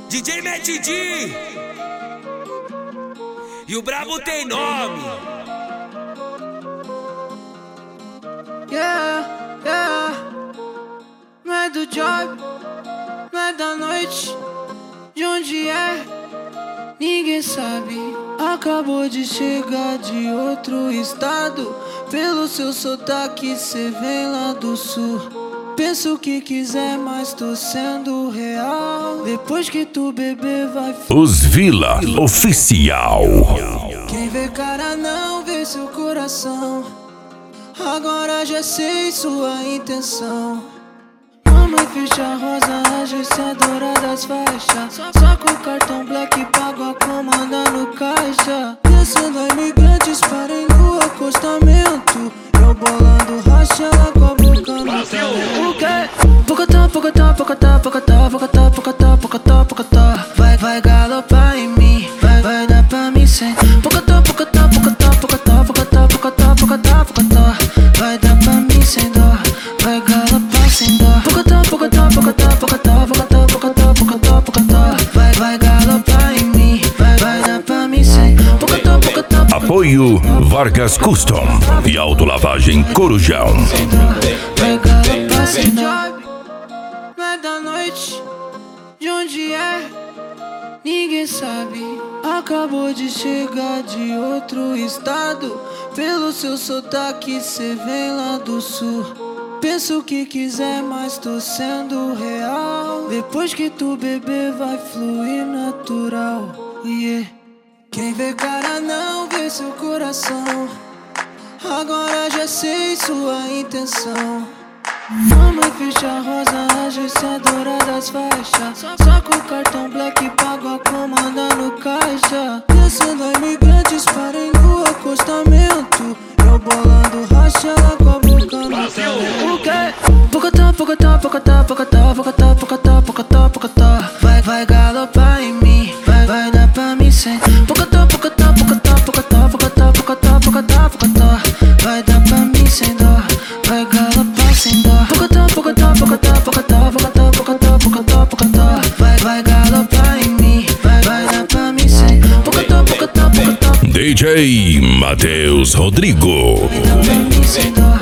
DJ Matt D e o brabo tem nome. Yeah. Não é do job, não é da noite. De onde é? Ninguém sabe. Acabou de chegar de outro estado. Pelo seu sotaque cê vem lá do sul. Pensa o que quiser, mas tô sendo real. Depois que tu beber vai Os Vila Oficial. Quem vê cara não vê seu coração. Agora já sei sua intenção. Mamãe ficha rosa, agência dourada das faixas. Só com o cartão black pago a comanda no caixa. Descendo a imigrantes, parem no acostamento. Eu bolando racha, ela com a boca no talento. O quê? Pocotó, pocotó, pocotó, pocotó, pocotó, pocotó, pocotó, pocotó. Vai galopar em mim, vai dar pra mim sem. Pocotó, pocotó, pocotó, pocotó, pocotó, pocotó, pocotó, pocotó. Vai dar pra mim sem dó, vai galopar sem dó. Pocotó, pocotó, pocotó, pocotó, pocotó, pocotó, pocotó, pocotó. Vai galopar em mim, vai dar pra mim sem. Pocotó, pocotó. Apoio Vargas Custom e Autolavagem Corujão. Vai galopar sem dó. Não é da noite, de onde é? Ninguém sabe. Acabou de chegar de outro estado. Pelo seu sotaque cê vem lá do sul. Pensa o que quiser, mas tô sendo real. Depois que tu beber vai fluir natural. Yeah. Quem vê cara não vê seu coração. Agora já sei sua intenção. Mamãe ficha rosa, agência dourada das faixas. Só com o cartão black pago a comanda no caixa. Descendo a imigrantes, parem no acostamento. Eu bolando racha, ela com a boca no talento. O quê? Pocotó, pocotó, pocotó, pocotó, pocotó, pocotó, pocotó, pocotó. Vai galopar em mim, vai dar pra mim sem. Pocotó, pocotó, pocotó, pocotó, pocotó, pocotó, pocotó, pocotó. Vai dar pra mim sem dó, vai galopar sem dó. Pocotó, pocotó, pocotó, pocotó, pocotó, pocotó, pocotó, pocotó. Vai galopar em mim, vai dar pra mim sem. Pocotó, pocotó, pocotó. DJ Matheus Rodrigo. Vai dar pra mim sem dó.